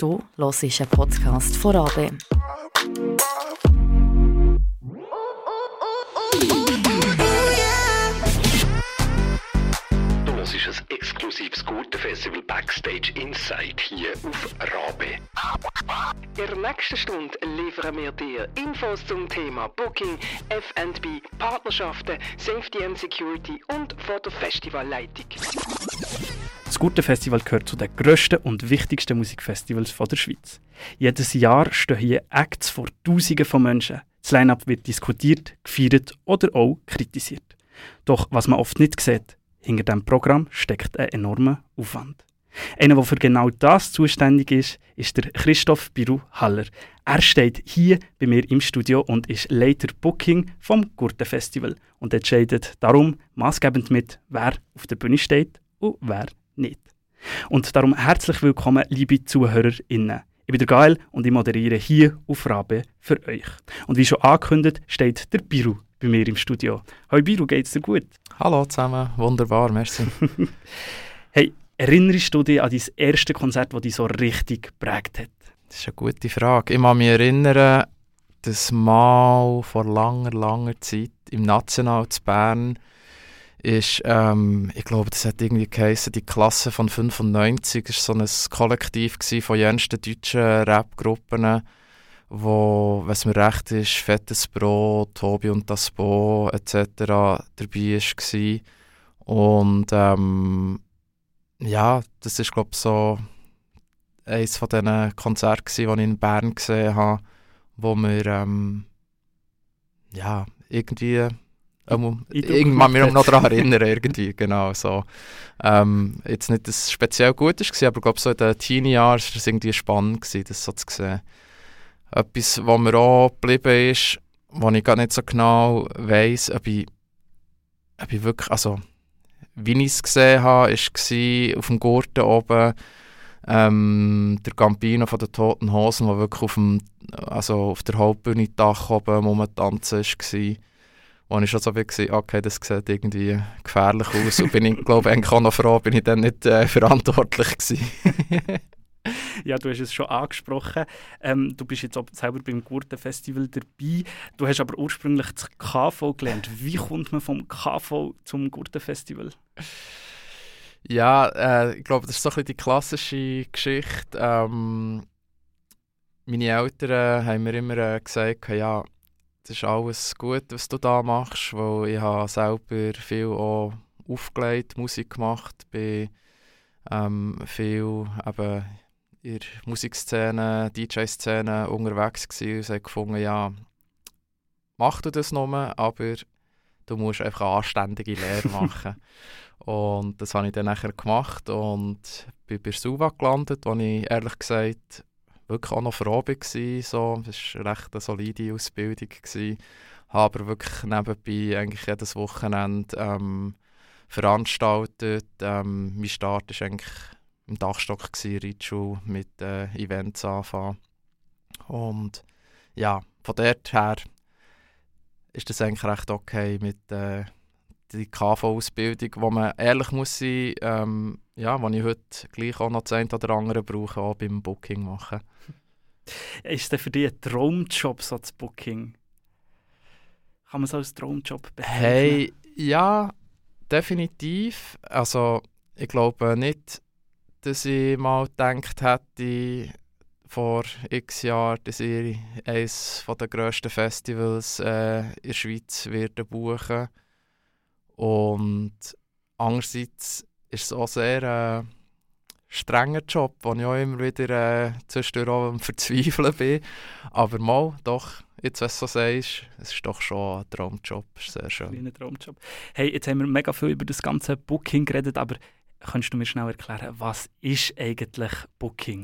Du hörst einen Podcast von RABE. Du hörst ein exklusives Gurten-Festival Backstage Inside hier auf RABE. In der nächsten Stunde liefern wir dir Infos zum Thema Booking, F&B, Partnerschaften, Safety and Security und von der Festivalleitung. Das Gurten-Festival gehört zu den grössten und wichtigsten Musikfestivals der Schweiz. Jedes Jahr stehen hier Acts vor Tausenden von Menschen. Das Line-Up wird diskutiert, gefeiert oder auch kritisiert. Doch was man oft nicht sieht, hinter diesem Programm steckt ein enormer Aufwand. Einer, der für genau das zuständig ist der Christoph Biru-Haller. Er steht hier bei mir im Studio und ist Leiter Booking vom Gurten-Festival und entscheidet darum maßgebend mit, wer auf der Bühne steht und wer nicht. Und darum herzlich willkommen, liebe ZuhörerInnen. Ich bin der Gael und ich moderiere hier auf RABE für euch. Und wie schon angekündigt, steht der Biru bei mir im Studio. Hallo Biru, geht's dir gut? Hallo zusammen, wunderbar, merci. Hey, erinnerst du dich an dein erste Konzert, das dich so richtig geprägt hat? Das ist eine gute Frage. Ich kann mich erinnern, dass mal vor langer Zeit im National zu Bern ist, ich glaube, das hat irgendwie geheissen, die Klasse von 95, das war so ein Kollektiv von jensten deutschen Rap-Gruppen, wo, wenn es mir recht ist, Fettes Brot, Tobi und das Bo etc. dabei war. Und ja, das ist, glaube ich, so eines von diesen Konzerten, die ich in Bern gesehen habe, wo wir ja, irgendwie irgendwann mich noch daran erinnern, irgendwie, genau, so. Jetzt nicht, dass es speziell gut war, aber ich glaube, so in den Teenie-Jahren war es irgendwie spannend, das so zu sehen. Etwas, was mir auch geblieben ist, wo ich gar nicht so genau weiss, ob ich wirklich, also wie ich es gesehen habe, war auf dem Gurten oben der Campino von den Toten Hosen, der wirklich auf der Hauptbühne Dach oben rumtanzen war. Wo ich schon so war, okay, das sieht irgendwie gefährlich aus. Und bin ich, glaube ich, eigentlich auch noch froh, bin ich dann nicht verantwortlich gewesen. Ja, du hast es schon angesprochen. Du bist jetzt auch selber beim Gurten-Festival dabei. Du hast aber ursprünglich das KV gelernt. Wie kommt man vom KV zum Gurten-Festival? Ja, ich glaube, das ist so ein bisschen die klassische Geschichte. Meine Eltern haben mir immer gesagt, ja, das ist alles gut, was du da machst, weil ich habe selber viel auch aufgelegt, Musik gemacht, bin viel eben in der Musikszene, DJ-Szene unterwegs gewesen und habe gefunden, ja, mach du das nur, aber du musst einfach eine anständige Lehre machen. Und das habe ich dann nachher gemacht und bin bei SUVA gelandet, wo ich ehrlich gesagt wirklich auch noch froh war. So. Das war eine recht solide Ausbildung. Habe aber wirklich nebenbei eigentlich jedes Wochenende veranstaltet. Mein Start war eigentlich im Dachstock, Ritschul, mit Events anfangen. Und ja, von dort her ist das eigentlich recht okay mit die KV-Ausbildung, wo man ehrlich muss sein, ja, wo ich heute gleich auch noch das eine oder andere brauche, auch beim Booking machen. Ist es denn für dich ein Traumjob, so das Booking? Kann man es als Traumjob bezeichnen? Hey, ja, definitiv. Also, ich glaube nicht, dass ich mal gedacht hätte, vor x Jahren, dass ich eines der grössten Festivals in der Schweiz werde buchen. Und andererseits ist es auch sehr strenger Job, wo ich auch immer wieder zwischendurch auch am Verzweifeln bin. Aber mal, doch, jetzt, was du so sagst, es ist doch schon ein Traumjob, ist sehr schön. Ein Traumjob. Hey, jetzt haben wir mega viel über das ganze Booking geredet, aber kannst du mir schnell erklären, was ist eigentlich Booking?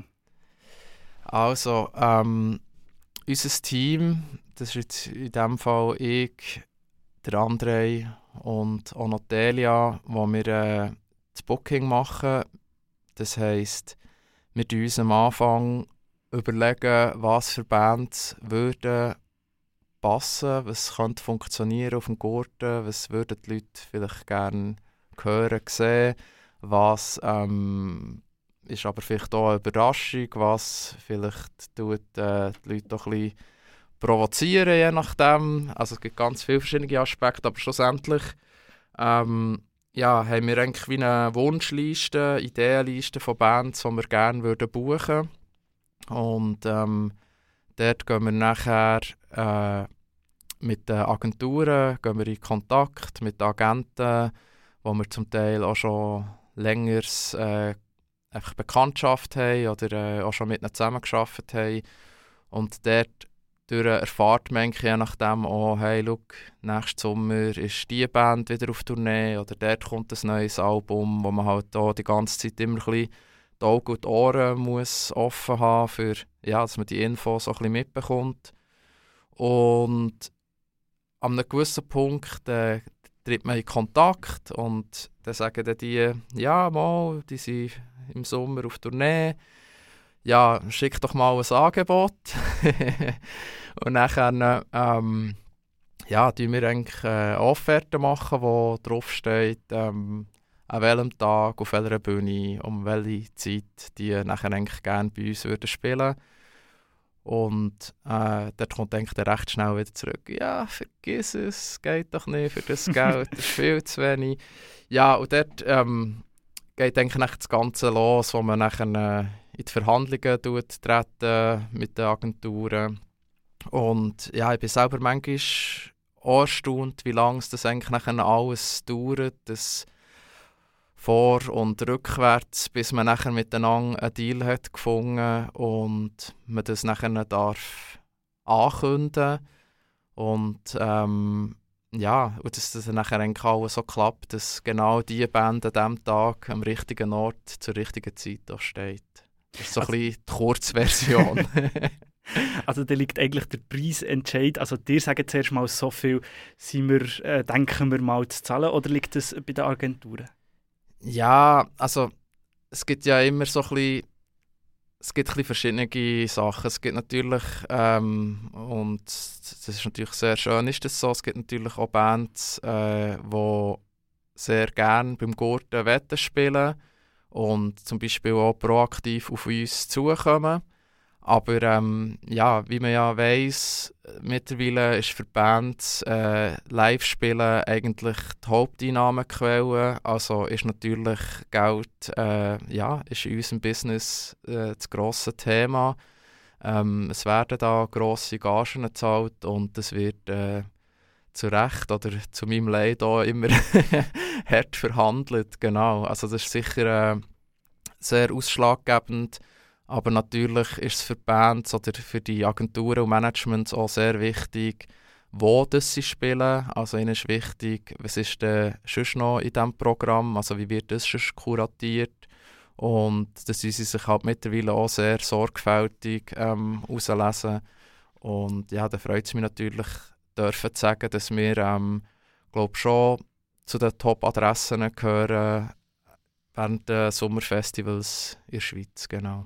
Also, unser Team, das ist jetzt in diesem Fall ich, der André und auch noch Delia, wo wir das Booking machen. Das heisst, wir überlegen uns am Anfang, was für Bands würden passen, was könnte funktionieren auf dem Gurten, was würden die Leute vielleicht gerne hören, sehen, was ist aber vielleicht auch eine Überraschung, was vielleicht tut, die Leute auch ein bisschen provozieren, je nachdem. Also es gibt ganz viele verschiedene Aspekte, aber schlussendlich haben wir eigentlich wie eine Wunschliste, Ideenliste von Bands, die wir gerne buchen würden. Und dort gehen wir nachher mit den Agenturen gehen wir in Kontakt mit Agenten, wo wir zum Teil auch schon länger einfach Bekanntschaft haben oder auch schon mit ihnen zusammengearbeitet haben. Und dort erfahrt man je nachdem auch, hey, schau, nächsten Sommer ist diese Band wieder auf Tournee oder dort kommt ein neues Album, wo man halt auch die ganze Zeit immer ein bisschen die Augen und die Ohren muss offen haben, für, dass man die Infos auch ein bisschen mitbekommt. Und an einem gewissen Punkt tritt man in Kontakt und dann sagen dann die, die sind im Sommer auf Tournee, ja, schick doch mal ein Angebot. Und nachher tun wir eigentlich Offerten machen, wo draufsteht, an welchem Tag, auf welcher Bühne, um welche Zeit die nachher eigentlich gerne bei uns würden spielen. Und dort kommt eigentlich der recht schnell wieder zurück. Ja, vergiss es, geht doch nicht für das Geld, das ist viel zu wenig. Ja, und dort geht eigentlich das Ganze los, wo man nachher in die Verhandlungen treten mit den Agenturen. Und ja, ich bin selber manchmal auch erstaunt, wie lange das eigentlich nachher alles dauert, das vor- und rückwärts, bis man nachher miteinander einen Deal hat gefunden und man das nachher darf ankündigen. Und und dass das nachher eigentlich alles so klappt, dass genau diese Band an diesem Tag am richtigen Ort zur richtigen Zeit da steht. Das ist so ein bisschen die Kurzversion. Also da liegt eigentlich der Preisentscheid. Also dir sagen zuerst mal so viel, denken wir mal zu zahlen, oder liegt das bei den Agenturen? Ja, also es gibt ja immer so ein bisschen, es gibt ein bisschen verschiedene Sachen. Es gibt natürlich, und das ist natürlich sehr schön, ist das so, es gibt natürlich auch Bands, die sehr gerne beim Gurten Wetten spielen und zum Beispiel auch proaktiv auf uns zukommen. Aber wie man ja weiss, mittlerweile ist für Bands Live-Spielen eigentlich die Haupteinnahmequelle. Also ist natürlich Geld ist in unserem Business das grosse Thema. Es werden da grosse Gagen gezahlt und es wird zu Recht oder zu meinem Leid auch immer hart verhandelt. Genau. Also das ist sicher sehr ausschlaggebend. Aber natürlich ist es für Bands oder für die Agenturen und Managements auch sehr wichtig, wo das sie spielen. Also ihnen ist wichtig, was ist denn sonst noch in diesem Programm, also wie wird das sonst kuratiert. Und das sie sich halt mittlerweile auch sehr sorgfältig herauslesen. Und ja, da freut es mich natürlich, dürfen zu sagen, dass wir, glaube schon zu den Top-Adressen gehören während der Sommerfestivals in der Schweiz, genau.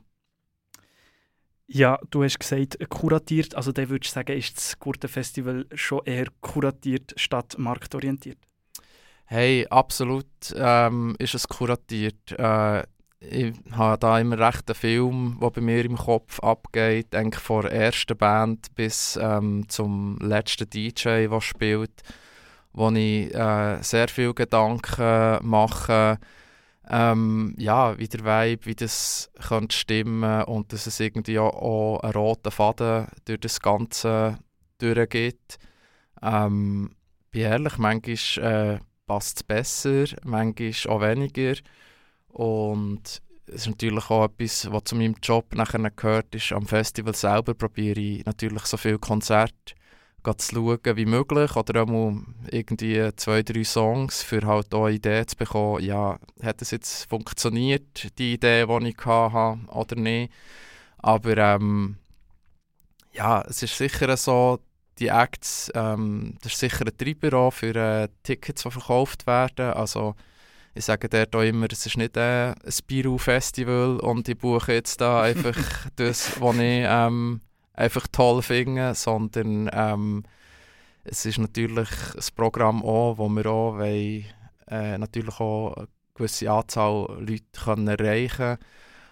Ja, du hast gesagt, kuratiert. Also dann würdest du sagen, ist das Gurten-Festival schon eher kuratiert statt marktorientiert? Hey, absolut ist es kuratiert. Ich habe da immer recht einen Film, der bei mir im Kopf abgeht, eigentlich von der ersten Band bis zum letzten DJ, der spielt, wo ich sehr viele Gedanken mache, wie der Vibe, wie das könnte stimmen und dass es irgendwie auch einen roten Faden durch das Ganze durchgeht. Bin ehrlich, manchmal passt es besser, manchmal auch weniger. Und es ist natürlich auch etwas, was zu meinem Job nachher gehört ist. Am Festival selber probiere ich natürlich so viele Konzerte zu schauen wie möglich oder auch irgendwie 2-3 Songs, für halt auch eine Idee zu bekommen, ja, hat es jetzt funktioniert, die Idee, die ich hatte, oder nicht. Aber es ist sicher so, die Acts, das ist sicher ein Treiber auch für Tickets, die verkauft werden. Also ich sage dort auch immer, es ist nicht ein Spirou-Festival und ich buche jetzt da einfach das, was ich einfach toll finde, sondern es ist natürlich ein Programm auch, wo wir auch natürlich auch eine gewisse Anzahl Leute können erreichen können.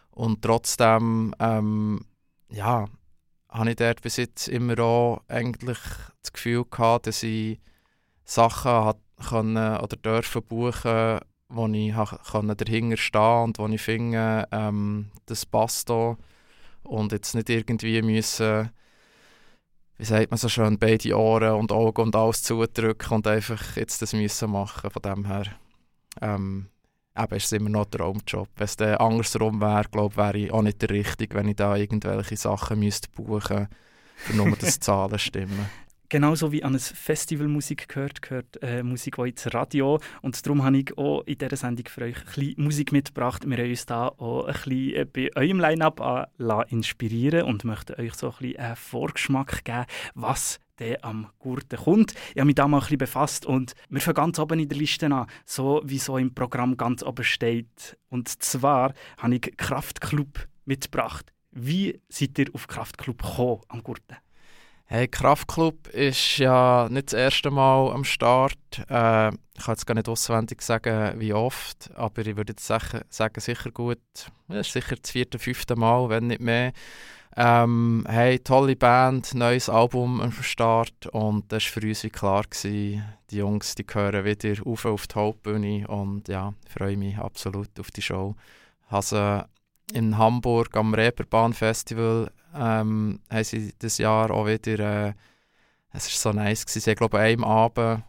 Und trotzdem, ja, habe ich dort bis jetzt immer auch eigentlich das Gefühl gehabt, dass ich Sachen können oder dürfen buchen, wo ich dahinter stehen und wo ich finde, das passt da. Und jetzt nicht irgendwie müssen, wie sagt man so schön, beide Ohren und Augen und alles zudrücken und einfach jetzt das müssen machen. Von dem her eben ist es immer noch ein Traumjob. Wenn es dann andersrum wäre, glaube ich, wäre ich auch nicht der Richtige, wenn ich da irgendwelche Sachen müsste buchen müsste, nur dass die Zahlen stimmen. Genauso wie an ein Festival Musik gehört Musik auch ins Radio. Und darum habe ich auch in dieser Sendung für euch ein bisschen Musik mitgebracht. Wir haben uns da auch ein bisschen bei eurem Line-Up inspirieren und möchten euch so ein bisschen einen Vorgeschmack geben, was der am Gurten kommt. Ich habe mich da mal ein bisschen befasst und wir fangen ganz oben in der Liste an, so wie so im Programm ganz oben steht. Und zwar habe ich Kraftklub mitgebracht. Wie seid ihr auf Kraftklub gekommen am Gurten? Hey, Kraftklub ist ja nicht das erste Mal am Start. Ich kann jetzt gar nicht auswendig sagen, wie oft, aber ich würde jetzt sagen sicher gut. Es ist sicher das 4., 5. Mal, wenn nicht mehr. Hey, tolle Band, neues Album am Start und das war für uns wie klar gewesen, die Jungs, die gehören wieder auf die Hauptbühne und ja, ich freue mich absolut auf die Show. Also in Hamburg am Reeperbahn Festival haben sie dieses Jahr auch wieder, es war so nice gewesen, sie haben glaube ich an einem Abend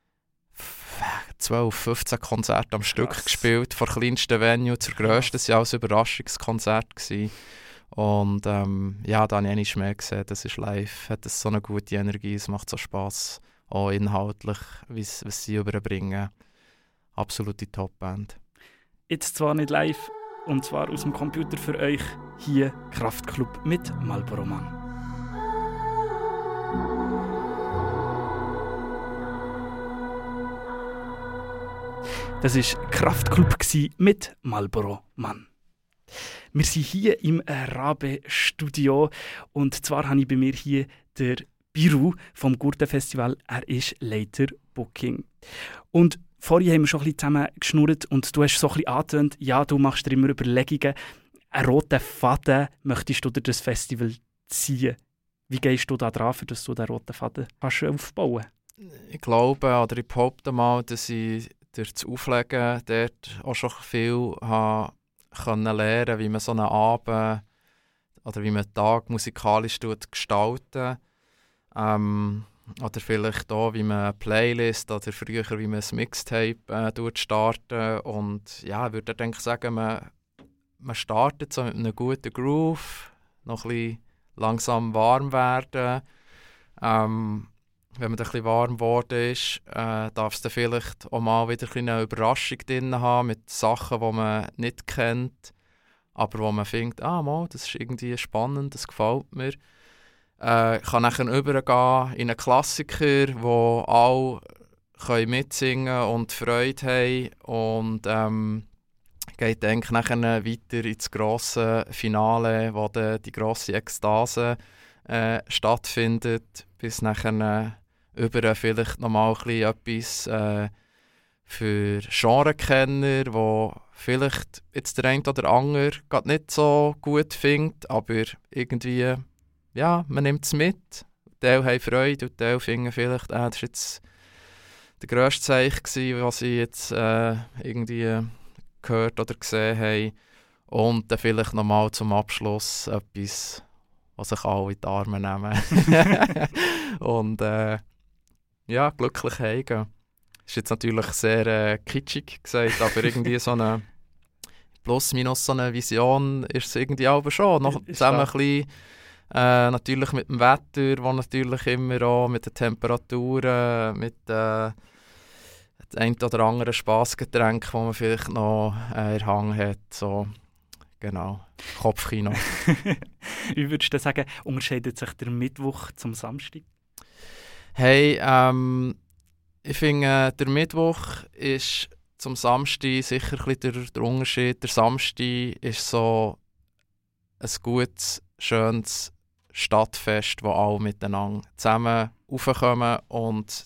12, 15 Konzerte am Stück gespielt, von kleinsten Venue zur grössten, das war auch ein Überraschungskonzert gewesen. Und ja, da habe ich nicht mehr gesehen, das ist live, hat das so eine gute Energie, es macht so Spass, auch inhaltlich, was sie überbringen. Absolute Top-Band. Jetzt zwar nicht live, und zwar aus dem Computer für euch, hier Kraftklub mit Marlboro Mann. Das war Kraftklub mit Marlboro Mann. Wir sind hier im Rabe-Studio und zwar habe ich bei mir hier der Biru vom Gurten-Festival. Er ist Leiter Booking. Und vorhin haben wir schon ein bisschen zusammen geschnurrt und du hast so ein bisschen angetönt, ja, du machst dir immer Überlegungen. Einen roten Faden möchtest du durch das Festival ziehen. Wie gehst du da dran, dass du den roten Faden kannst aufbauen? Ich glaube, oder ich behaupte mal, dass ich durch das Auflegen dort auch schon viel habe können lernen, wie man so einen Abend oder wie man einen Tag musikalisch gestalten. Oder vielleicht auch, wie man eine Playlist oder früher, wie man ein Mixtape starten. Und ja, ich würde denke sagen, man startet so mit einem guten Groove, noch ein bisschen langsam warm werden. Wenn man ein bisschen warm geworden ist, darf es dann vielleicht auch mal wieder eine Überraschung drin haben mit Sachen, die man nicht kennt, aber wo man findet, das ist irgendwie spannend, das gefällt mir. Ich kann dann übergehen in einen Klassiker, wo alle mitsingen und Freude haben und geht dann nachher weiter ins grosse Finale, wo dann die grosse Ekstase stattfindet, bis nachher über vielleicht nochmal etwas für Genrekenner, wo vielleicht jetzt der eine oder andere gerade nicht so gut findet, aber irgendwie, ja, man nimmt es mit. Teil haben Freude und Teil finden vielleicht, das war jetzt der grösste Zeichen, was sie jetzt irgendwie gehört oder gesehen haben. Und dann vielleicht nochmal zum Abschluss etwas, was sich alle in die Arme nehmen. Und ja, glücklich heimgehen. Ist jetzt natürlich sehr kitschig gesagt, aber irgendwie so eine plus minus so eine Vision ist es irgendwie auch schon. Noch zusammen ein bisschen, natürlich mit dem Wetter, wo natürlich immer auch mit den Temperaturen, mit dem ein oder anderen Spassgetränk, das man vielleicht noch in der Hand hat. So, genau, Kopfkino. Wie würdest du sagen, unterscheidet sich der Mittwoch zum Samstag? Hey, ich finde, der Mittwoch ist zum Samstag sicher ein bisschen der Unterschied. Der Samstag ist so ein gutes, schönes Stadtfest, wo alle miteinander zusammen raufkommen und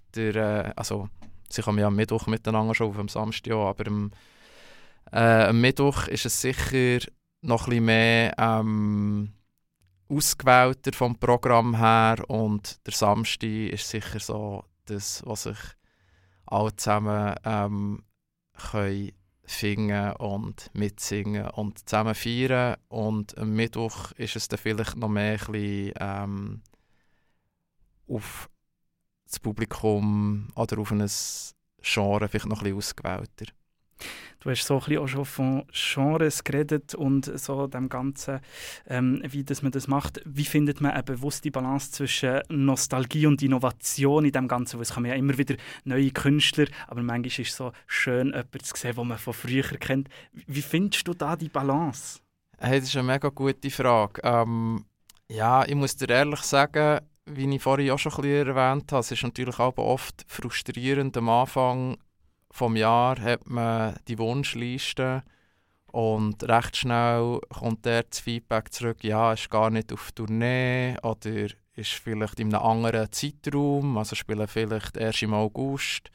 sie kommen ja am Mittwoch miteinander schon auf am Samstag, aber am Mittwoch ist es sicher noch ein bisschen mehr ausgewählter vom Programm her und der Samstag ist sicher so das, was sich alle zusammen können finden und mitsingen und zusammen feiern. Und am Mittwoch ist es dann vielleicht noch mehr ein bisschen, auf das Publikum oder auf ein Genre vielleicht noch ein bisschen ausgewählter. Du hast so ein bisschen auch schon von Genres geredet und so dem Ganzen, wie dass man das macht. Wie findet man eine bewusste Balance zwischen Nostalgie und Innovation in dem Ganzen? Weil es kommen ja immer wieder neue Künstler, aber manchmal ist es so schön, jemanden zu sehen, den man von früher kennt. Wie findest du da die Balance? Hey, das ist eine mega gute Frage. Ja, ich muss dir ehrlich sagen, wie ich vorhin auch schon ein bisschen erwähnt habe, es ist natürlich auch oft frustrierend am Anfang vom Jahr hat man die Wunschliste und recht schnell kommt der das Feedback zurück, ja, ist gar nicht auf Tournee oder ist vielleicht in einem anderen Zeitraum, also spielen vielleicht erst im August.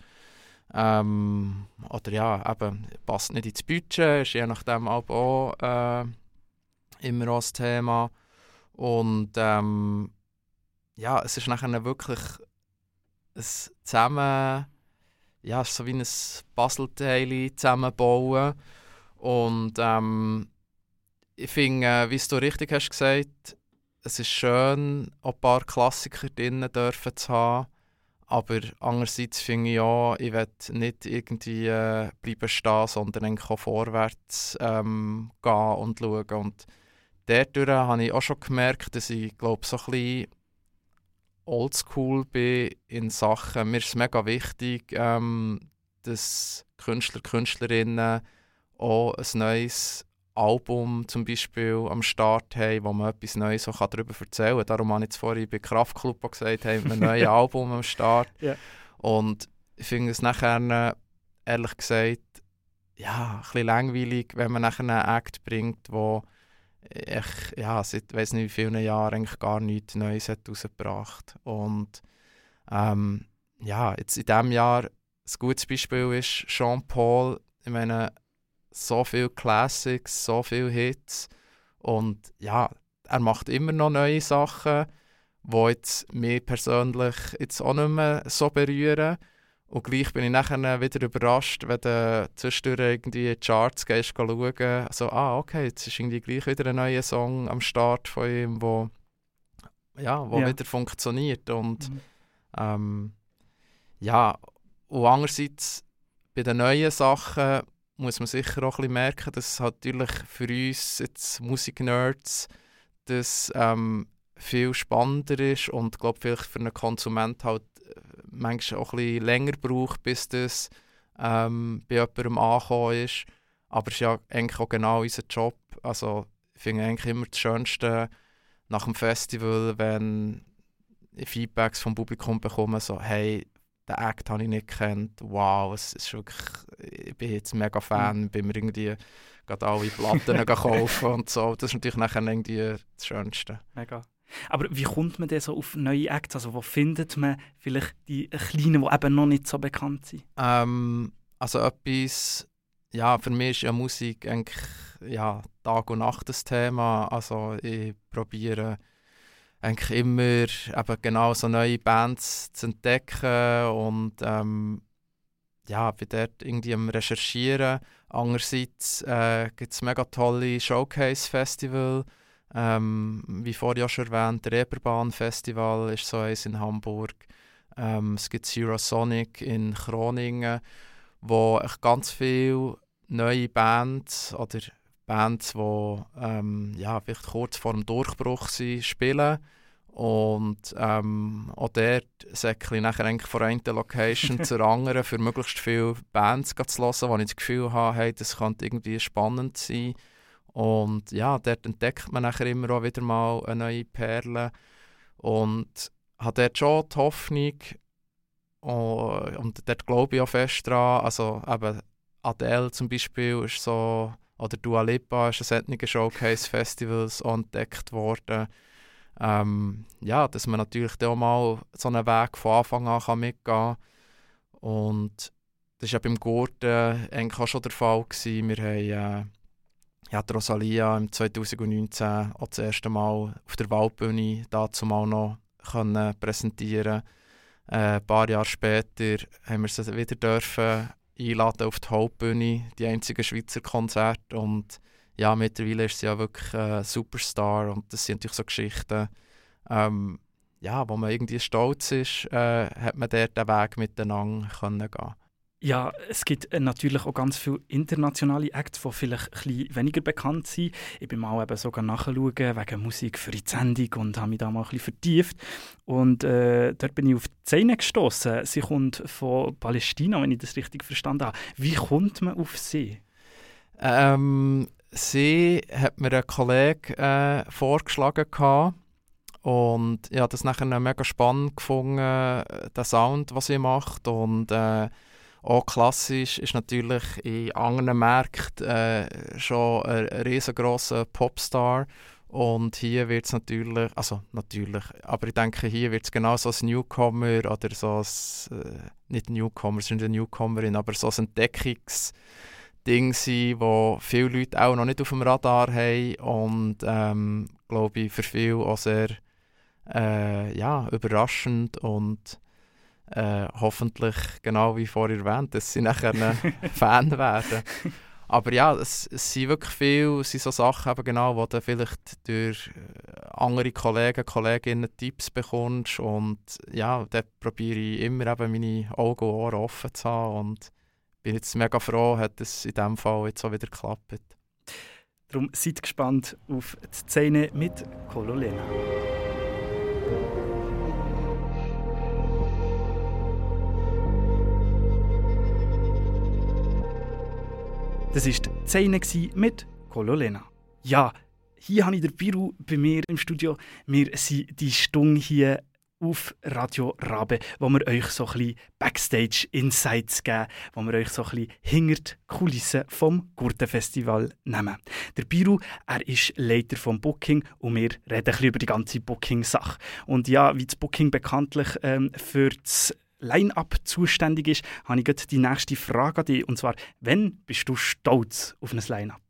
Oder ja, eben, passt nicht ins Budget, ist je nachdem auch immer auch das Thema. Und ja, es ist nachher wirklich ein Zusammen... Ja, es ist so wie ein Puzzleteil zusammenbauen. Und ich finde, wie du richtig hast gesagt, es ist schön, auch ein paar Klassiker drinnen dürfen zu haben. Aber andererseits finde ich auch, ich will nicht irgendwie bleiben stehen, sondern eigentlich auch vorwärts gehen und schauen. Und dadurch habe ich auch schon gemerkt, dass ich glaube, so ein bisschen oldschool bin in Sachen. Mir ist es mega wichtig, dass Künstler, Künstlerinnen auch ein neues Album zum Beispiel am Start haben, wo man etwas Neues so darüber erzählen kann. Darum habe ich jetzt vorhin bei Kraftklub auch gesagt, haben wir ein neues Album am Start. Yeah. Und ich finde es nachher, ehrlich gesagt, ja, ein bisschen langweilig, wenn man nachher einen Act bringt, wo ich seit weiss nicht wie vielen Jahren eigentlich gar nichts Neues hat rausgebracht. Und ja, jetzt in diesem Jahr ein gutes Beispiel ist Sean Paul. Ich meine, so viele Classics, so viele Hits und ja, er macht immer noch neue Sachen, die jetzt mich persönlich jetzt auch nicht mehr so berühren. Und gleich bin ich nachher wieder überrascht, wenn du zwischendurch irgendwie in die Charts gehst, schauen. Also, okay, jetzt ist irgendwie gleich wieder ein neuer Song am Start von ihm, wo wieder funktioniert. Und ja, und andererseits bei den neuen Sachen muss man sicher auch ein bisschen merken, dass natürlich für uns jetzt Musiknerds das viel spannender ist und glaube vielleicht für einen Konsument halt manchmal auch ein bisschen länger braucht, bis das bei jemandem angekommen ist. Aber es ist ja eigentlich auch genau unser Job. Also ich finde eigentlich immer das Schönste nach dem Festival, wenn ich Feedbacks vom Publikum bekomme, so hey, den Act habe ich nicht gekannt, wow, es ist wirklich, ich bin jetzt mega Fan, bin mir irgendwie gerade alle Platten kaufen und so. Das ist natürlich nachher irgendwie das Schönste. Mega. Aber wie kommt man denn so auf neue Acts? Also wo findet man vielleicht die Kleinen, die eben noch nicht so bekannt sind? Also etwas, ja, für mich ist ja Musik eigentlich ja, Tag und Nacht das Thema. Also ich probiere eigentlich immer eben genau so neue Bands zu entdecken und ja, bin dort irgendwie am Recherchieren. Andererseits gibt es mega tolle Showcase-Festival. Wie vorhin schon erwähnt, der Reeperbahn-Festival ist so eins in Hamburg. Es gibt Eurosonic in Groningen, wo ganz viele neue Bands oder Bands, die ja, vielleicht kurz vor dem Durchbruch sind, spielen. Und auch dort säckle ich nachher eigentlich von einer Location zur anderen, für möglichst viele Bands zu hören, wo ich das Gefühl habe, hey, das könnte irgendwie spannend sein. Und ja, dort entdeckt man nachher immer auch wieder mal eine neue Perle. Und habe dort schon die Hoffnung, und dort glaube ich auch fest dran, also eben Adele zum Beispiel ist so, oder Dua Lipa ist ein solcher Showcase-Festivals entdeckt worden. Ja, dass man natürlich auch mal so einen Weg von Anfang an mitgehen kann. Und das war ja beim Gurten eigentlich auch schon der Fall gewesen. Wir haben ja, die Rosalia im 2019 auch das erste Mal auf der Waldbühne dazu mal noch können präsentieren. Ein paar Jahre später haben wir sie wieder dürfen einladen auf die Hauptbühne, die einzigen Schweizer Konzerte. Und ja, mittlerweile ist sie ja wirklich ein Superstar. Und das sind natürlich so Geschichten, ja, wo man irgendwie stolz ist, hat man dort den Weg miteinander gehen können. Ja, es gibt natürlich auch ganz viele internationale Acts, die vielleicht ein bisschen weniger bekannt sind. Ich bin mal eben sogar nachschauen wegen Musik für die Sendung und habe mich da mal ein bisschen vertieft. Und dort bin ich auf die Szene gestossen. Sie kommt von Palästina, wenn ich das richtig verstanden habe. Wie kommt man auf sie? Sie hat mir ein Kollege vorgeschlagen gehabt. Und ich habe das nachher mega spannend gefunden, den Sound, was sie macht. Und auch klassisch ist natürlich in anderen Märkten schon ein riesengroßer Popstar. Und hier wird es natürlich, aber ich denke, hier wird es genau so ein Newcomer oder so ein, nicht Newcomer, sind eine Newcomerin, aber so ein Entdeckungsding sein, wo viele Leute auch noch nicht auf dem Radar haben und glaube ich für viele auch sehr überraschend und hoffentlich, genau wie vorher erwähnt, dass sie nachher ein Fan werden. Aber ja, es sind wirklich viele so Sachen, eben genau, wo du vielleicht durch andere Kolleginnen Tipps bekommst. Und ja, da probiere ich immer eben meine Augen und Ohren offen zu haben. Und bin jetzt mega froh, hat es in diesem Fall jetzt auch wieder geklappt. Darum seid gespannt auf die Szene mit Kololena. Das war die Szene mit Kololena. Ja, hier habe ich den Biru bei mir im Studio. Wir sind die Stunde hier auf Radio Rabe, wo wir euch so ein bisschen Backstage-Insights geben, wo wir euch so ein bisschen hinter die Kulissen vom Gurtenfestival nehmen. Der Biru, er ist Leiter vom Booking und wir reden ein bisschen über die ganze Booking-Sache. Und ja, wie das Booking bekanntlich für das Line-Up zuständig ist, habe ich gleich die nächste Frage an dich. Und zwar, wann bist du stolz auf ein Line-Up?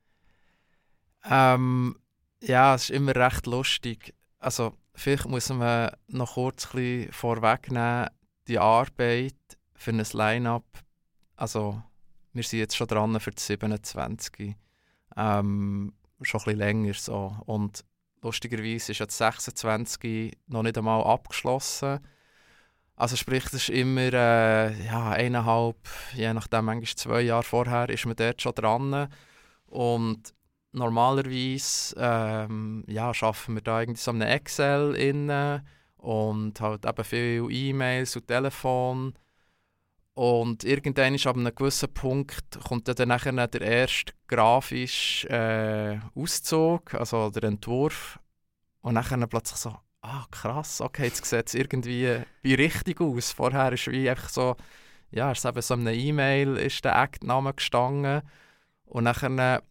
Ja, es ist immer recht lustig. Also, vielleicht muss man noch kurz ein bisschen vorwegnehmen, die Arbeit für ein Line-Up. Also, wir sind jetzt schon dran für die 27. Schon ein bisschen länger so. Und lustigerweise ist ja das 26 noch nicht einmal abgeschlossen. Also sprich, das ist immer 1,5, je nachdem, manchmal 2 Jahre vorher ist man dort schon dran. Und normalerweise arbeiten wir da irgendwie so eine Excel inne und halt eben viele E-Mails und Telefon. Und irgendwann ist ab einem gewissen Punkt kommt dann nachher der erste grafische Auszug, also der Entwurf. Und nachher plötzlich so, krass, okay, jetzt sieht es irgendwie wie richtig aus. Vorher ist wie einfach so, ja, ist eben so eine E-Mail, ist der Act-Name gestanden. Und nachher,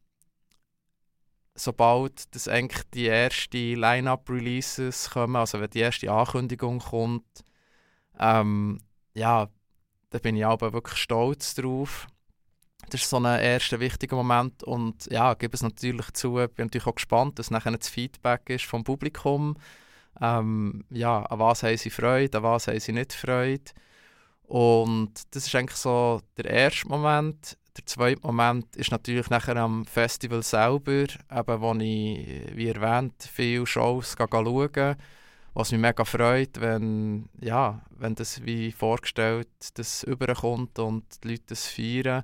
sobald das eigentlich die ersten Line-Up-Releases kommen, also wenn die erste Ankündigung kommt, da bin ich aber wirklich stolz drauf. Das ist so ein erster wichtiger Moment und ja, ich gebe es natürlich zu, bin natürlich auch gespannt, dass nachher das Feedback ist vom Publikum. An was haben sie Freude, an was haben sie nicht Freude. Und das ist eigentlich so der erste Moment. Der zweite Moment ist natürlich nachher am Festival selber, eben wo ich, wie erwähnt, viele Shows schaue, was mich mega freut, wenn das wie vorgestellt das überkommt und die Leute das feiern.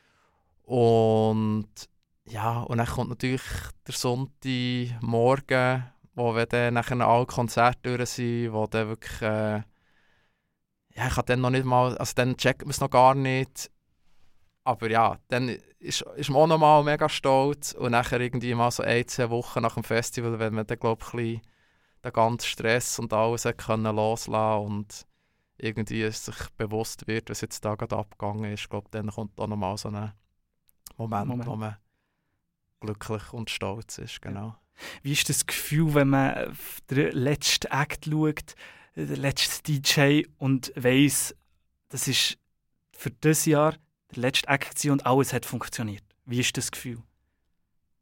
Und dann kommt natürlich der Sonntagmorgen, wo wenn dann nachher alle Konzerte durch sind, wo dann wirklich, ich kann dann noch nicht mal, also dann checkt man es noch gar nicht, aber ja, dann ist man auch noch mal mega stolz und nachher irgendwie mal so 1-2 Wochen nach dem Festival, wenn man dann, glaube ich, den ganzen Stress und alles können loslassen und irgendwie sich bewusst wird, was jetzt da gerade abgegangen ist, ich glaube, dann kommt auch noch mal so ein Moment, wo man glücklich und stolz ist, genau. Wie ist das Gefühl, wenn man auf den letzten Act schaut, den letzten DJ und weiss, das ist für dieses Jahr der letzte Act und alles hat funktioniert? Wie ist das Gefühl?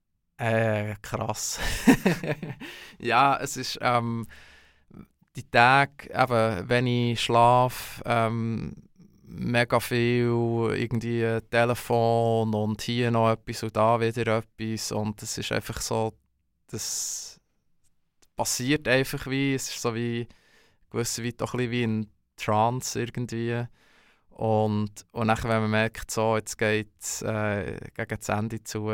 Krass. Ja, es ist die Tage, eben, wenn ich schlafe, mega viel irgendwie Telefon und hier noch etwas und da wieder etwas und es ist einfach so, das passiert einfach wie, es ist so wie gewisse Weit auch ein bisschen wie ein Trance irgendwie und nachher, wenn man merkt, so, jetzt geht es gegen das Ende zu,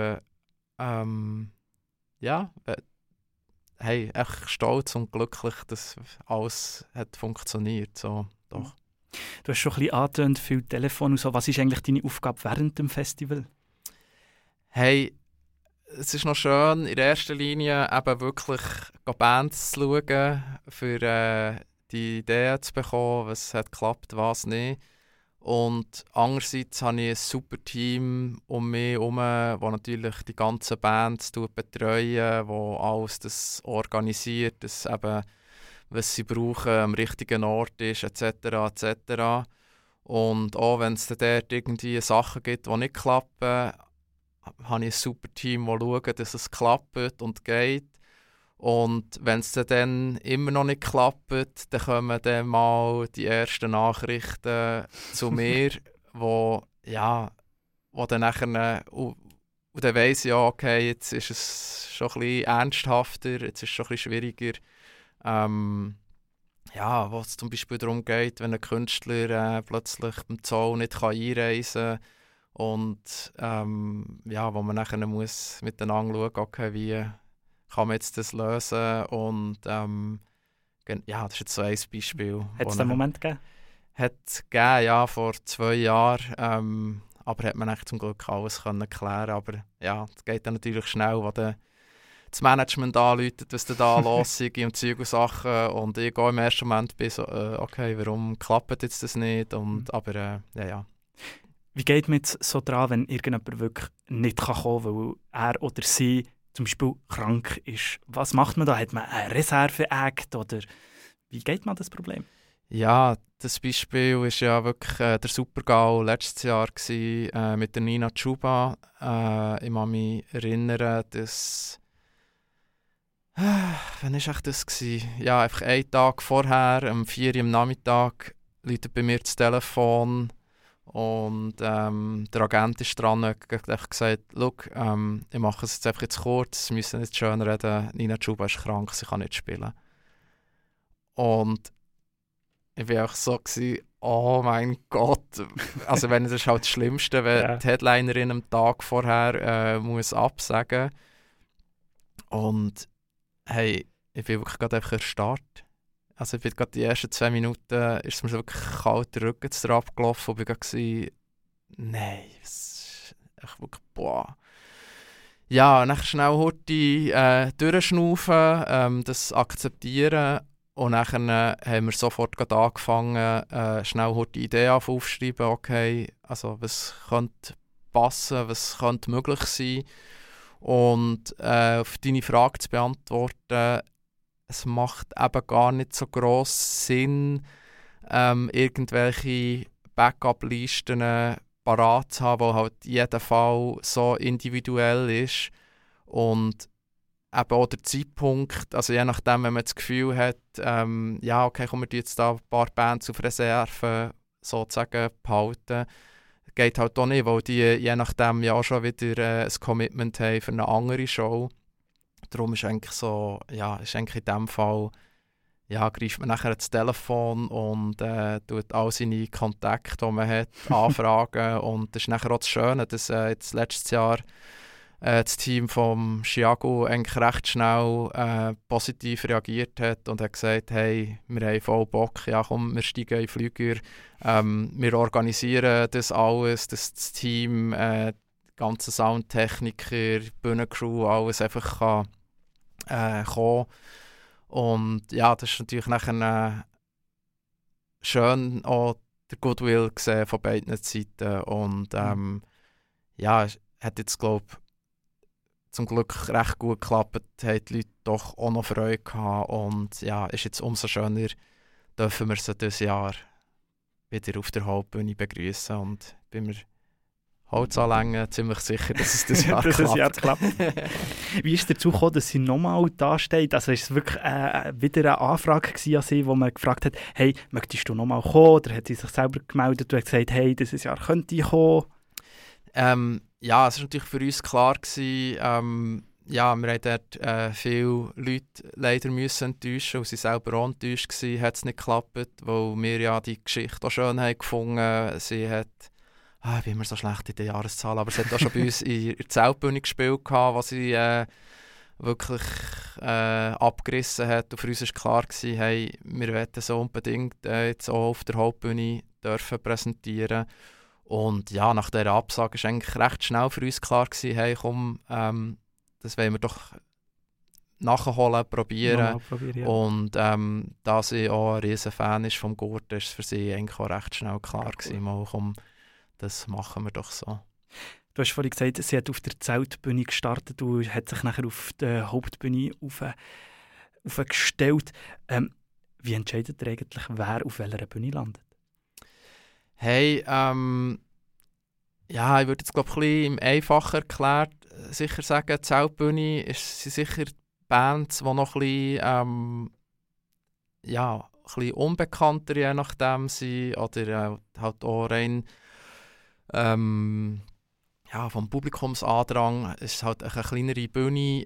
ja, hey, echt stolz und glücklich, dass alles hat funktioniert, so, doch. Du hast schon ein bisschen angetönt, viel Telefon und so. Was ist eigentlich deine Aufgabe während dem Festival? Hey, es ist noch schön, in erster Linie eben wirklich Bands zu schauen, für die Ideen zu bekommen, was hat geklappt, was nicht. Und andererseits habe ich ein super Team um mich herum, das natürlich die ganzen Bands betreuen, wo alles das organisiert, dass eben, was sie brauchen, am richtigen Ort ist, etc. etc. Und auch wenn es dort irgendwie Sachen gibt, die nicht klappen, habe ich ein super Team, das schaut, dass es klappt und geht. Und wenn es dann immer noch nicht klappt, dann kommen dann mal die ersten Nachrichten zu mir, wo dann nachher, und dann weiss ich, ja, okay, jetzt ist es schon ein bisschen ernsthafter, jetzt ist es schon ein bisschen schwieriger. Wo es zum Beispiel darum geht, wenn ein Künstler plötzlich beim Zoll nicht einreisen kann und wo man nachher muss miteinander schauen, okay, wie kann man jetzt das lösen und das ist jetzt so ein Beispiel. Hat es den Moment gegeben? Hat es gegeben, ja, vor 2 Jahren, aber hat man eigentlich zum Glück alles können klären. Aber ja, es geht dann natürlich schnell, wo dann das Management anruft, was da los ist und Zeug und Sachen und ich gehe im ersten Moment bin so, okay, warum klappt jetzt das nicht? Und, aber ja. Wie geht man jetzt so dran, wenn irgendjemand wirklich nicht kommen kann, weil er oder sie zum Beispiel krank ist? Was macht man da? Hat man einen Reserve-Act oder wie geht man das Problem? Ja, das Beispiel war ja wirklich der Super-GAU letztes Jahr gewesen, mit der Nina Chuba. Ich kann mich erinnern, dass... wann war das gewesen? Ja, einfach einen Tag vorher, um 4 Uhr am Nachmittag, läutet bei mir das Telefon und der Agent ist dran und hat gesagt, «Look, ich mache es jetzt einfach jetzt kurz, wir müssen nicht schön reden, Nina Chuba ist krank, sie kann nicht spielen.» Und ich war auch so, oh mein Gott, also wenn das ist halt das Schlimmste, wenn die Headlinerin am Tag vorher muss absagen. Und hey, ich bin wirklich gerade einfach erstarrt. Also ich bin gerade die ersten 2 Minuten, ist mir so wirklich kalt der Rücken abgelaufen und ich war gerade, nein, das ist echt wirklich, boah. Ja, dann schnell Horti durchschnaufen, das akzeptieren. Und dann haben wir sofort angefangen, schnell die Idee aufzuschreiben, okay, also was könnte passen, was könnte möglich sein. Und auf deine Frage zu beantworten, es macht eben gar nicht so gross Sinn, irgendwelche Backup-Listen parat zu haben, wo halt jeder Fall so individuell ist. Und eben auch der Zeitpunkt, also je nachdem, wenn man das Gefühl hat, okay, kommen wir jetzt da ein paar Bands auf Reserve sozusagen behalten, geht halt auch nicht, weil die je nachdem ja auch schon wieder ein Commitment haben für eine andere Show. Darum ist eigentlich so, ist eigentlich in dem Fall, greift man nachher das Telefon und tut all seine Kontakte, die man hat, anfragen. Und das ist nachher auch das Schöne, dass jetzt letztes Jahr das Team vom Chiago eigentlich recht schnell positiv reagiert hat und hat gesagt, hey, wir haben voll Bock, ja komm, wir steigen in den Flüger, wir organisieren das alles, dass das Team, die ganze Soundtechniker, Bühnencrew, alles einfach kann kommen. Und ja, das ist natürlich nachher schön auch der Goodwill gesehen von beiden Seiten und hat jetzt, glaube ich, zum Glück recht gut geklappt, haben die Leute doch auch noch Freude gehabt und ist jetzt umso schöner, dürfen wir sie dieses Jahr wieder auf der Hauptbühne begrüßen und bin mir Holz anlängen, ziemlich sicher, dass es das Jahr dass klappt. Das Jahr klappt. Wie ist es dazu gekommen, dass sie nochmal da steht? Also ist es wirklich wieder eine Anfrage an sie, wo man gefragt hat, hey, möchtest du nochmal kommen? Oder hat sie sich selber gemeldet und hat gesagt, hey, dieses Jahr könnte ich kommen? Ja, es war natürlich für uns klar gewesen, ja, wir haben dort viele Leute leider müssen enttäuschen, und sie selber auch enttäuscht gewesen, hat es nicht geklappt, weil wir ja die Geschichte auch schön haben gefunden. Sie hat, ich bin immer so schlecht in den Jahreszahlen, aber sie hat auch schon bei uns in der Zeltbühne gespielt, wo sie wirklich abgerissen hat. Und für uns war klar gewesen, hey, wir wollen so unbedingt jetzt auch auf der Hauptbühne dürfen präsentieren. Und ja, nach dieser Absage war eigentlich recht schnell für uns klar gewesen, hey, komm, das wollen wir doch nachholen, probieren. Ja. Und da sie auch ein riesen Fan ist vom Gurten, ist es für sie eigentlich auch recht schnell klar gewesen, mal, komm, das machen wir doch so. Du hast vorhin gesagt, sie hat auf der Zeltbühne gestartet und hat sich nachher auf der Hauptbühne aufgestellt. Wie entscheidet ihr eigentlich, wer auf welcher Bühne landet? Hey, ja, ich würde jetzt glaube ich ein bisschen einfacher erklärt sicher sagen, die Zeltbühne sind sicher Bands, die noch ein bisschen, ja, ein bisschen unbekannter je nachdem sind, oder halt auch rein ja, vom Publikumsandrang ist halt eine kleinere Bühne,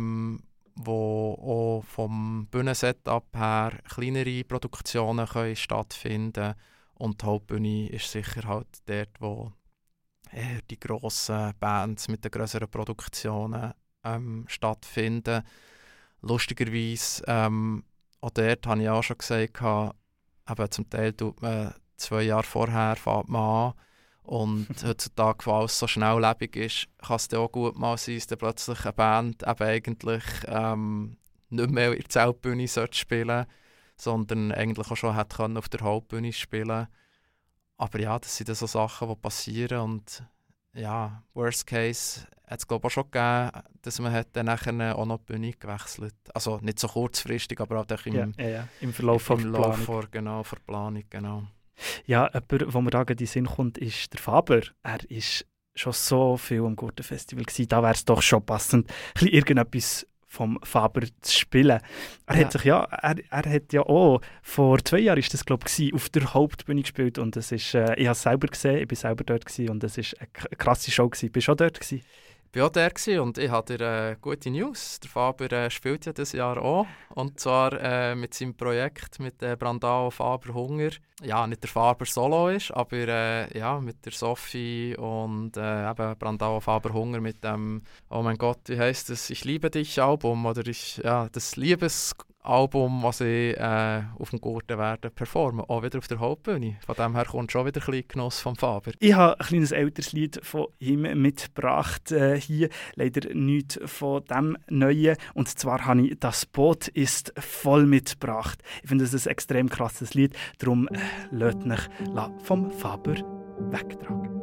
wo auch vom Bühnensetup her kleinere Produktionen können stattfinden. Und die Hauptbühne ist sicher halt dort, wo die grossen Bands mit den grösseren Produktionen stattfinden. Lustigerweise, auch dort habe ich auch schon gesagt, eben zum Teil tut man 2 Jahre vorher fängt man an. Und heutzutage, wo alles so schnelllebig ist, kann es dann auch gut mal sein, dass dann plötzlich eine Band eben eigentlich nicht mehr in der Zeltbühne spielen, sondern eigentlich auch schon hätte auf der Hauptbühne spielen. Aber ja, das sind dann so Sachen, die passieren. Und ja, Worst Case hat es glaube ich auch schon gegeben, dass man dann nachher auch noch die Bühne gewechselt. Also nicht so kurzfristig, aber auch im Verlauf der Planung. Genau. Ja, jemand, der mir da in den Sinn kommt, ist der Faber. Er ist schon so viel am Gurtenfestival gewesen. Da wäre es doch schon passend, irgendetwas vom Faber zu spielen. Er hat ja auch, vor 2 Jahren ist das, glaube ich, auf der Hauptbühne gespielt. Und es ist, ich habe es selber gesehen, ich war selber dort gewesen, und es war eine krasse Show gewesen. Bist du auch dort gewesen? Ich war auch dort und ich habe gute News. Der Faber spielt ja dieses Jahr auch. Und zwar mit seinem Projekt mit Brandao Faber Hunger. Ja, nicht der Faber Solo ist, aber ja, mit der Sophie und eben Brandao Faber Hunger mit dem, oh mein Gott, wie heisst das? Ich liebe dich Album. Oder das Liebesalbum, was ich auf dem Gurten werde performen. Auch wieder auf der Hauptbühne. Von dem her kommt schon wieder ein bisschen Genuss vom Faber. Ich habe ein kleines älteres Lied von ihm mitgebracht. Hier leider nichts von dem Neuen. Und zwar habe ich «Das Boot ist voll» mitgebracht. Ich finde das ein extrem krasses Lied. Darum lasst mich vom Faber wegtragen.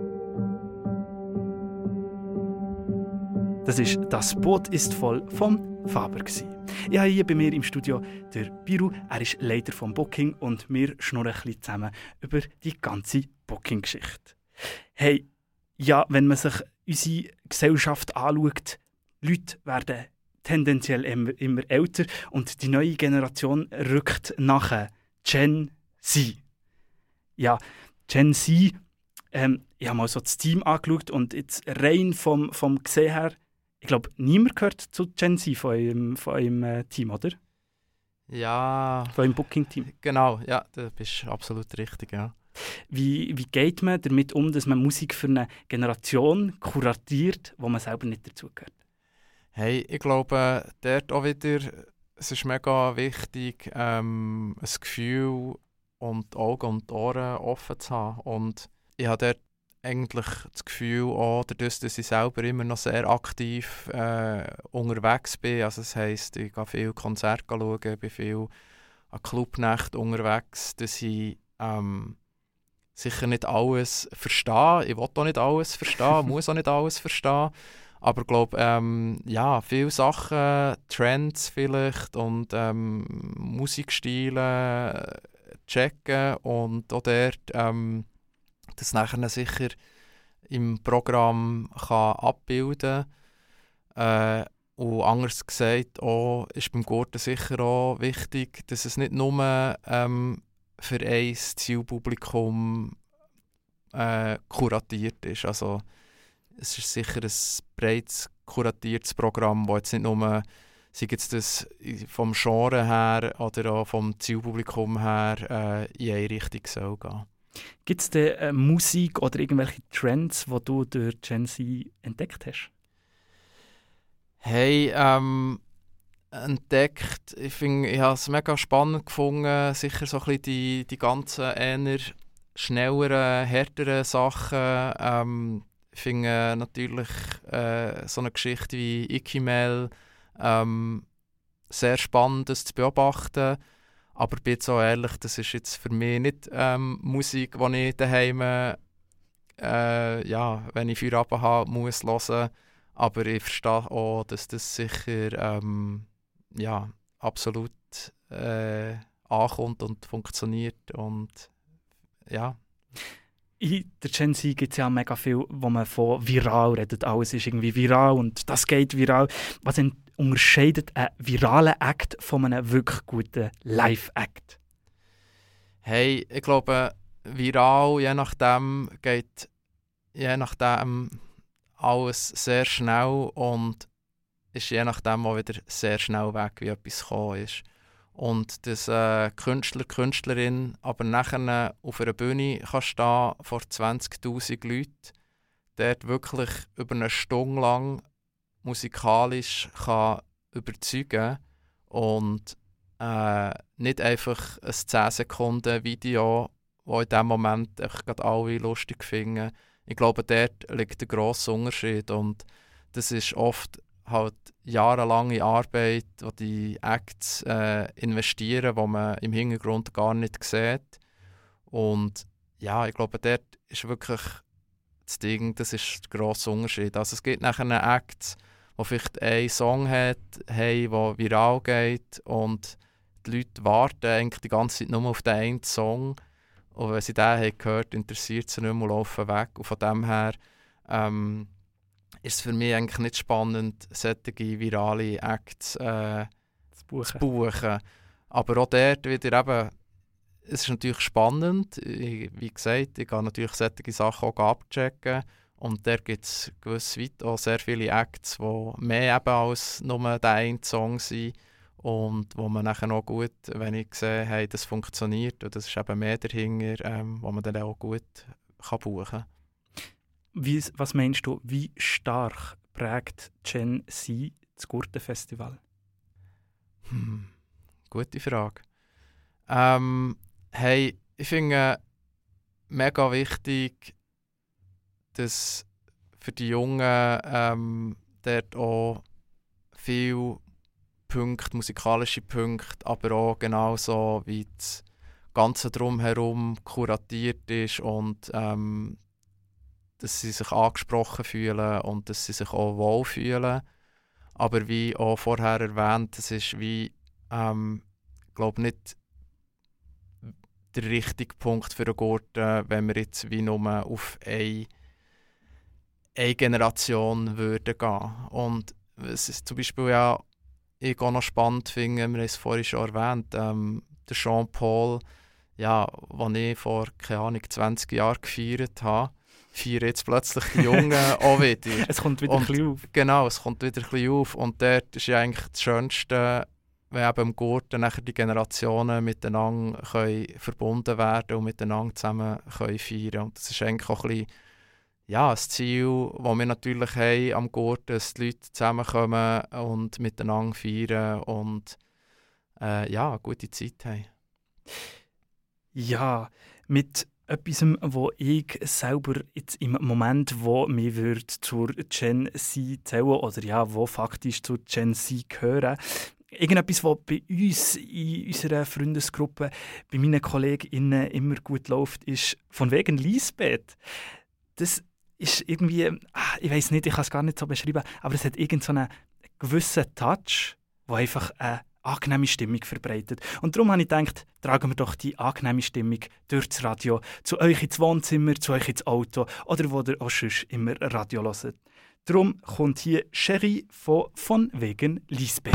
Das ist «Das Boot ist voll» vom Faber. Ich habe hier bei mir im Studio der Biru. Er ist Leiter vom Booking und wir schnurren ein bisschen zusammen über die ganze Booking-Geschichte. Hey, ja, wenn man sich unsere Gesellschaft anschaut, Leute werden tendenziell immer älter und die neue Generation rückt nachher. Gen Z. Ja, Gen Z, ich habe mal so das Team angeschaut und jetzt rein vom Gesehen her, ich glaube, niemand gehört zu Gen Z von eurem Team, oder? Ja. Von eurem Booking-Team. Genau, ja, da bist du absolut richtig, ja. Wie geht man damit um, dass man Musik für eine Generation kuratiert, wo man selber nicht dazugehört? Hey, ich glaube, dort auch wieder, es ist mega wichtig, ein Gefühl und Augen und Ohren offen zu haben. Und ich habe dort eigentlich das Gefühl, auch dadurch, dass ich selber immer noch sehr aktiv unterwegs bin. Also das heisst, ich gehe viel Konzerte schauen, bin viel an Clubnächten unterwegs, dass ich sicher nicht alles verstehe. Ich will auch nicht alles verstehen, muss auch nicht alles verstehen. Aber ich glaube, ja, viele Sachen, Trends vielleicht und Musikstile checken und auch dort das nachher sicher im Programm kann abbilden kann. Und anders gesagt auch, ist beim Gurten sicher auch wichtig, dass es nicht nur für ein Zielpublikum kuratiert ist. Also es ist sicher ein breites kuratiertes Programm, das jetzt nicht nur, sei jetzt das vom Genre her oder auch vom Zielpublikum her, in eine Richtung soll gehen. Gibt es denn Musik oder irgendwelche Trends, die du durch Gen Z entdeckt hast? Hey, entdeckt, ich habe es mega spannend gefunden, sicher so ein bisschen die ganzen eher schnelleren, härteren Sachen. Ich finde natürlich so eine Geschichte wie Ikimel sehr spannend, das zu beobachten. Aber ich bin jetzt auch ehrlich, das ist jetzt für mich nicht Musik, die ich daheim, wenn ich Feierabend habe, muss hören. Aber ich verstehe auch, dass das sicher absolut ankommt und funktioniert. Und ja. In der Gen Z gibt es ja mega viel, wo man von viral redet. Alles ist irgendwie viral und das geht viral. Was unterscheidet einen viralen Act von einem wirklich guten Live-Act? Hey, ich glaube, viral, je nachdem alles sehr schnell und ist je nachdem auch wieder sehr schnell weg, wie etwas gekommen ist. Und dass Künstler, Künstlerin aber nachher auf einer Bühne kann stehen vor 20'000 Leuten, dort wirklich über eine Stunde lang musikalisch kann überzeugen und nicht einfach ein 10 Sekunden Video, das in dem Moment einfach gerade alle lustig finden. Ich glaube, dort liegt der grosse Unterschied und das ist oft halt jahrelange Arbeit, die die Acts investieren, die man im Hintergrund gar nicht sieht. Und ja, ich glaube, dort ist wirklich das Ding, das ist der grosse Unterschied. Also es gibt nachher Acts, die vielleicht einen Song hat, der viral geht und die Leute warten eigentlich die ganze Zeit nur auf den einen Song. Und wenn sie den haben gehört, interessiert sie nicht mehr und laufen weg. Und von dem her ist es für mich eigentlich nicht spannend, solche virale Acts zu buchen. Aber auch dort wieder eben, es ist natürlich spannend. Wie gesagt, ich kann natürlich solche Sachen auch abchecken. Und da gibt es gewiss weit auch sehr viele Acts, die mehr eben als nur der eine Song sind. Und wo man nachher auch gut, wenn ich sehe, hey, das funktioniert, und das ist eben mehr dahinter, wo man dann auch gut kann buchen kann. Was meinst du, wie stark prägt Gen Z das Gurtenfestival? Gute Frage. Hey, ich finde mega wichtig, dass für die Jungen dort auch viel Punkte, musikalische Punkte, aber auch genauso wie das Ganze drumherum kuratiert ist und dass sie sich angesprochen fühlen und dass sie sich auch wohl fühlen. Aber wie auch vorher erwähnt, es ist wie, glaube nicht der richtige Punkt für einen Gurten, wenn wir jetzt wie nur auf eine Generation würden gehen. Und es ist zum Beispiel ja, ich auch noch spannend finde, wir haben es vorhin schon erwähnt, der Jean-Paul, ja, den ich vor, keine Ahnung, 20 Jahren gefeiert habe, feiern jetzt plötzlich die Jungen auch wieder. Es kommt wieder ein bisschen auf. Genau, es kommt wieder ein bisschen auf. Und dort ist ja eigentlich das Schönste, wenn eben im Gurten nachher die Generationen miteinander können verbunden werden und miteinander zusammen können feiern. Und das ist eigentlich auch ein bisschen, ja, ein Ziel, das wir natürlich haben am Gurten, dass die Leute zusammenkommen und miteinander feiern und eine gute Zeit haben. Ja, mit etwas, wo ich selber jetzt im Moment, wo mich würde zur Gen Z zählen oder ja, wo faktisch zur Gen Z gehören. Irgendetwas, was bei uns in unserer Freundesgruppe, bei meinen KollegInnen immer gut läuft, ist von wegen Lisbeth. Das ist irgendwie, ich weiß nicht, ich kann es gar nicht so beschreiben, aber es hat irgend so einen gewissen Touch, der einfach angenehme Stimmung verbreitet. Und darum habe ich gedacht, tragen wir doch die angenehme Stimmung durch das Radio zu euch ins Wohnzimmer, zu euch ins Auto oder wo ihr auch sonst immer Radio hört. Darum kommt hier Sherry von wegen Lisbeth.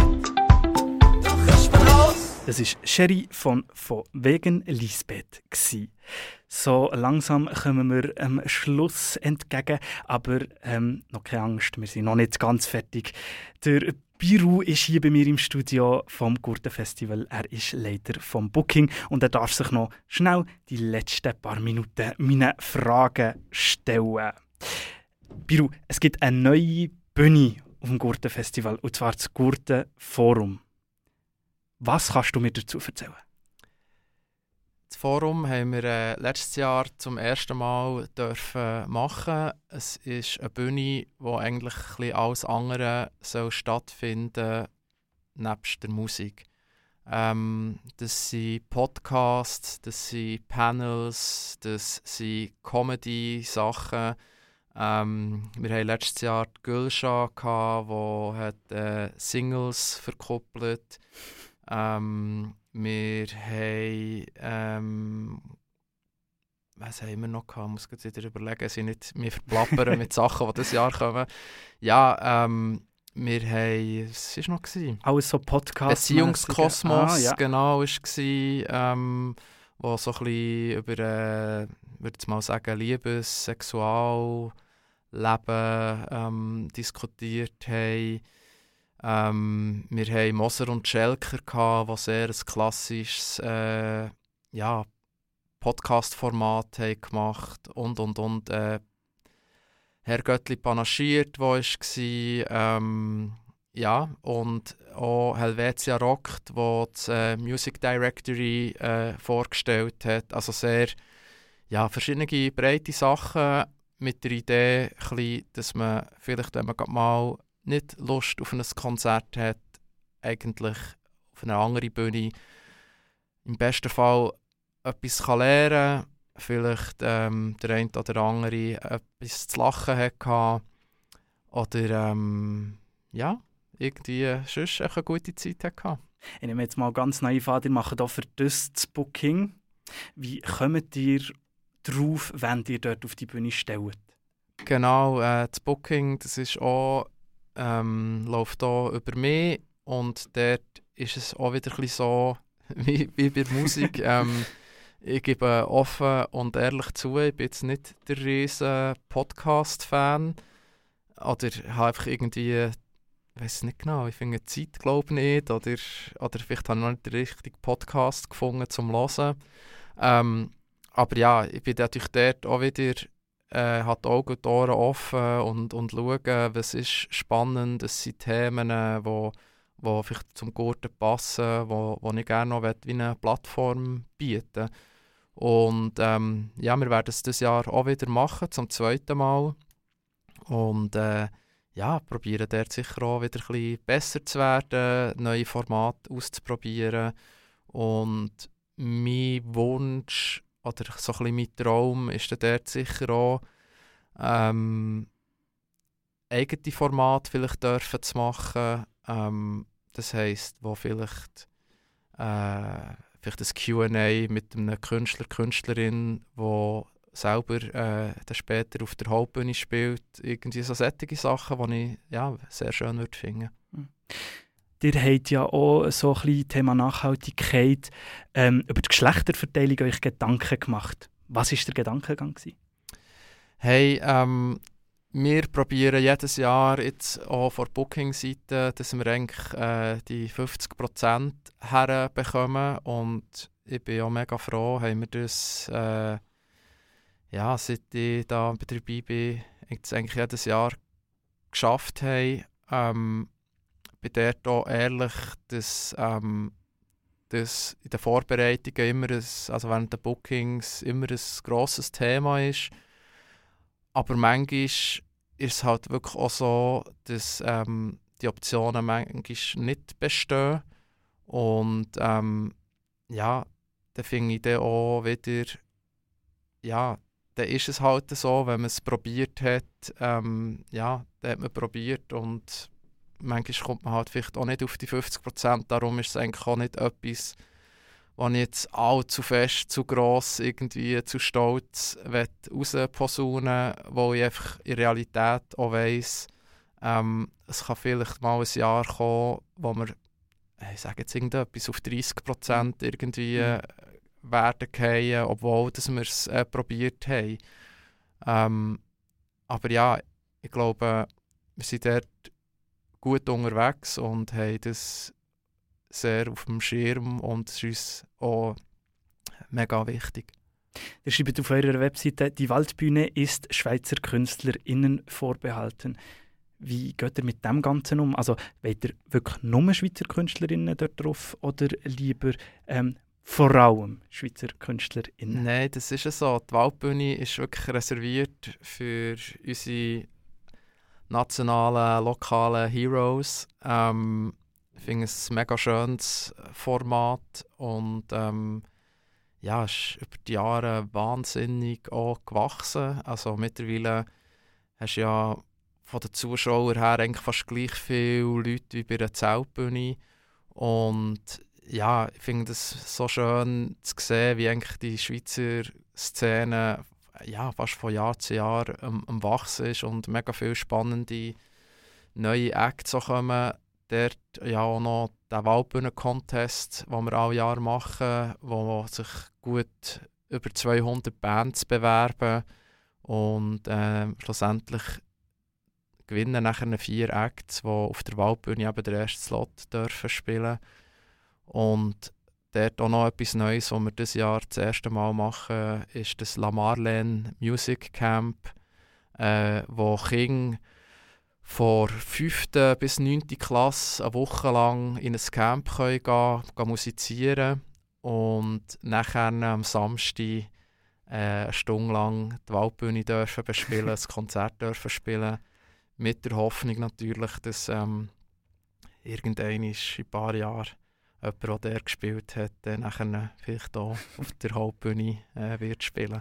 Das war Sherry von wegen Lisbeth. So langsam kommen wir am Schluss entgegen, aber noch keine Angst, wir sind noch nicht ganz fertig. Der Biru ist hier bei mir im Studio vom Gurtenfestival. Er ist Leiter vom Booking und er darf sich noch schnell die letzten paar Minuten meine Fragen stellen. Biru, es gibt eine neue Bühne auf dem Gurtenfestival, und zwar das Gurtenforum. Was kannst du mir dazu erzählen? Das Forum haben wir letztes Jahr zum ersten Mal dürfen machen. Es ist eine Bühne, wo eigentlich ein bisschen alles andere soll stattfinden nebst der Musik. Das sind Podcasts, das sind Panels, das sind Comedy-Sachen. Wir hatten letztes Jahr die Gülscha, die Singles verkuppelt. Wir haben was haben wir noch gehabt? Ich muss jetzt wieder überlegen, sie nicht mehr verplappern mit Sachen, die dieses Jahr kommen. Ja, wir haben, was war noch? Alles so Podcasts. Beziehungskosmos, genau, war, wo so ein bisschen über, würde ich mal sagen, Liebes-, Sexualleben diskutiert haben. Wir hatten Moser und Schelker, die sehr ein klassisches Podcast-Format gemacht und Herr Göttli panaschiert, wo war, und auch Helvetia Rockt, wo das Music Directory vorgestellt hat. Also sehr verschiedene breite Sachen mit der Idee, dass man vielleicht, wenn man mal nicht Lust auf ein Konzert hat, eigentlich auf eine andere Bühne im besten Fall etwas lernen kann, vielleicht der eine oder andere etwas zu lachen hatte oder irgendwie sonst eine gute Zeit hatte. Ich nehme jetzt mal ganz naiv an, ihr macht auch für das Booking. Wie kommt ihr drauf, wenn ihr dort auf die Bühne stellt? Genau, das Booking, das ist auch, läuft auch über mich und dort ist es auch wieder ein bisschen so wie bei der Musik. Ich gebe offen und ehrlich zu, ich bin jetzt nicht der riesen Podcast-Fan oder habe einfach irgendwie, ich weiß nicht genau, ich finde die Zeit glaube ich nicht oder vielleicht habe ich noch nicht den richtigen Podcast gefunden zum Hören. Aber ja, ich bin natürlich dort auch wieder, hat die Augen und die Ohren offen und schauen, was ist spannend, es sind Themen, die vielleicht zum Gurten passen, wo ich gerne noch wie eine Plattform bieten. Und wir werden es dieses Jahr auch wieder machen, zum zweiten Mal. Und probieren dort sicher auch wieder ein bisschen besser zu werden, neue Formate auszuprobieren. Und mein Wunsch oder so ein bisschen mein Traum ist dann dort sicher auch, eigene Formate vielleicht dürfen zu machen. Das heisst, wo vielleicht ein Q&A mit einem Künstler, Künstlerin, der selber dann später auf der Hauptbühne spielt. Irgendwie so solche Sachen, die ich sehr schön würde finden. Ihr habt ja auch so ein bisschen Thema Nachhaltigkeit über die Geschlechterverteilung euch Gedanken gemacht. Was war der Gedankengang? Hey, wir probieren jedes Jahr jetzt auch von der Booking-Seite, dass wir eigentlich die 50% herbekommen. Und ich bin auch mega froh, haben wir das, seit ich da dabei bin, jetzt eigentlich jedes Jahr geschafft haben. Ich bin dort auch ehrlich, dass in den Vorbereitungen immer also während der Bookings immer ein grosses Thema ist. Aber manchmal ist es halt wirklich auch so, dass die Optionen manchmal nicht bestehen. Und dann finde ich dann auch wieder, dann ist es halt so, wenn man es probiert hat, dann hat man probiert und manchmal kommt man halt vielleicht auch nicht auf die 50%, darum ist es eigentlich auch nicht etwas, was ich jetzt allzu fest, zu gross, irgendwie zu stolz rausposaunen, wo ich einfach in Realität auch weiss, es kann vielleicht mal ein Jahr kommen, wo wir, ich sage jetzt irgendetwas, auf 30% irgendwie werden fallen, obwohl dass wir es probiert haben. Aber ja, ich glaube, wir sind dort gut unterwegs und haben das sehr auf dem Schirm und es ist uns auch mega wichtig. Ihr schreibt auf eurer Webseite, die Waldbühne ist Schweizer KünstlerInnen vorbehalten. Wie geht ihr mit dem Ganzen um? Also wollt ihr wirklich nur Schweizer KünstlerInnen dort drauf oder lieber vor allem Schweizer KünstlerInnen? Nein, das ist ja so. Die Waldbühne ist wirklich reserviert für unsere nationalen, lokalen Heroes. Ich finde es ein mega schönes Format und ja, es ist über die Jahre wahnsinnig auch gewachsen. Also mittlerweile hast du ja von den Zuschauern her eigentlich fast gleich viele Leute wie bei einer Zeltbühne. Und ja, ich finde es so schön zu sehen, wie eigentlich die Schweizer Szene ja, fast von Jahr zu Jahr am Wachsen ist und mega viele spannende neue Acts auch kommen. Dort ja auch noch der Waldbühnen-Contest, den wir alle Jahr machen, wo sich gut über 200 Bands bewerben und schlussendlich gewinnen nachher 4 Acts, die auf der Waldbühne eben den ersten Slot dürfen spielen. Und dort auch noch etwas Neues, was wir dieses Jahr das erste Mal machen, ist das La Marlene Music Camp, wo Kinder von 5. bis 9. Klasse eine Woche lang in ein Camp gehen musizieren und nachher am Samstag eine Stunde lang die Waldbühne dürfen bespielen, ein Konzert dürfen spielen, mit der Hoffnung natürlich, dass irgendwann in ein paar Jahren jemand, der gespielt hat, nachher vielleicht auch auf der Hauptbühne wird spielen.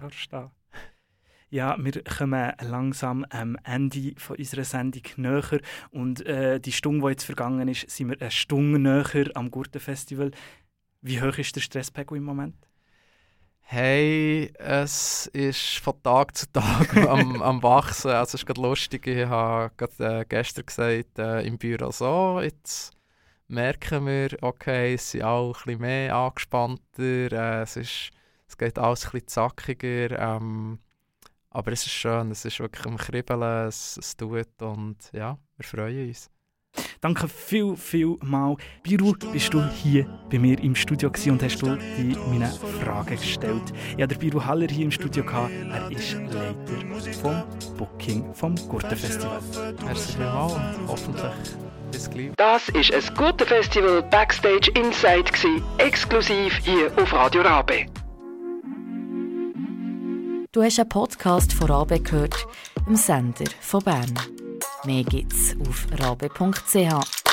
Ja, wir kommen langsam am Ende von unserer Sendung näher und die Stunde, die jetzt vergangen ist, sind wir eine Stunde näher am Gurtenfestival. Wie hoch ist der Stresspegel im Moment? Hey, es ist von Tag zu Tag am Wachsen. Also es ist gerade lustig, ich habe gerade gestern gesagt im Büro so, jetzt merken wir, okay, es sind alle ein bisschen mehr angespannter, es geht alles ein bisschen zackiger, aber es ist schön, es ist wirklich am Kribbeln, es tut und ja, wir freuen uns. Danke viel mal. Biru, bist du hier bei mir im Studio gewesen und hast du die meine Fragen gestellt. Ich hatte Biru Haller hier im Studio gehabt. Er ist Leiter vom Booking vom Gurtenfestival. Merci vielmals und hoffentlich bis gleich. Das war ein Gurtenfestival Backstage Inside gewesen, exklusiv hier auf Radio Rabe. Du hast einen Podcast von Rabe gehört, dem Sender von Bern. Mehr gibt's auf rabe.ch.